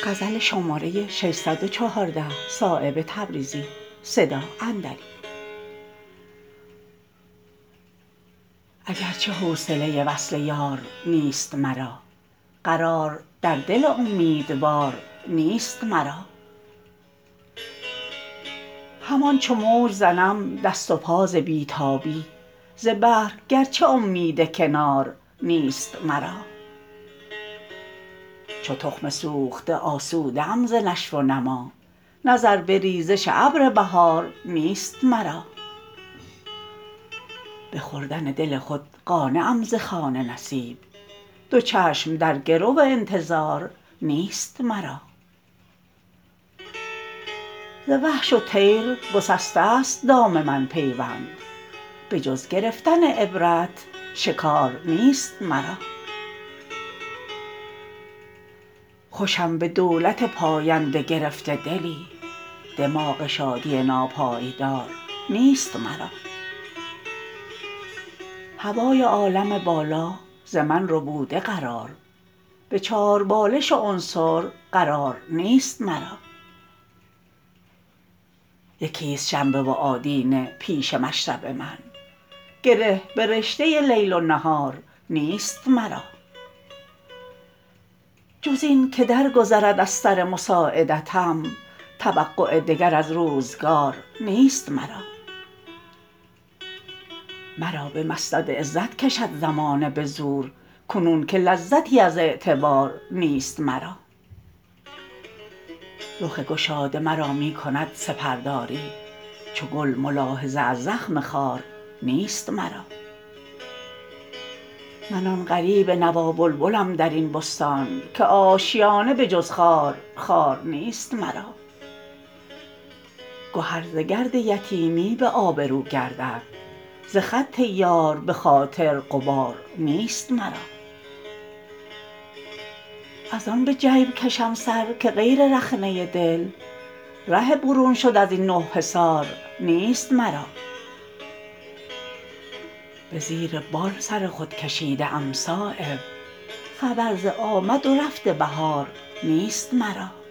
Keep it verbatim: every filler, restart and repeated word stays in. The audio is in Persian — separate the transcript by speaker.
Speaker 1: اگر چه حوصله وصل یار نیست مرا قرار در دل امیدوار نیست مرا همان چو موج زنم دست و پا ز بی تابی ز بحر گرچه امید کنار نیست مرا چو تخم سوخته آسوده ام ز نشو و نما نظر به ریزش ابر بهار نیست مرا به خوردن دل خود قانعم ز خوان نصیب دو چشم در گرو انتظار نیست مرا ز وحش و طیر گسسته است دام من پیوند به جز گرفتن عبرت شکار نیست مرا خوشم به دولت پاینده گرفته دلی دماغ شادی ناپایدار نیست مرا هوای عالم بالا ز من ربوده قرار به چاربالش عنصر قرار نیست مرا یکی است شنبه و آدینه پیش مشرب من گره به رشته لیل و نهار نیست مرا جز این که درگذرد از سر مساعدتم توقع دگر از روزگار نیست مرا مرا به مسند عزت کشد زمانه به زور کنون که لذتی از اعتبار نیست مرا رخ گشاده مرا می کند سپرداری چو گل ملاحظه از زخم خار نیست مرا من آن غریب نوا بلبلم درین بستان که آشیانه به جز خار خار نیست مرا گهر ز گرد یتیمی به آبرو گردد ز خط یار به خاطر غبار نیست مرا ازان به جیب کشم سر که غیر رخنه دل ره برون شد ازین نه حصار نیست مرا به زیر بال سر خود کشیده ام صایب خبر ز آمد و رفت بهار نیست مرا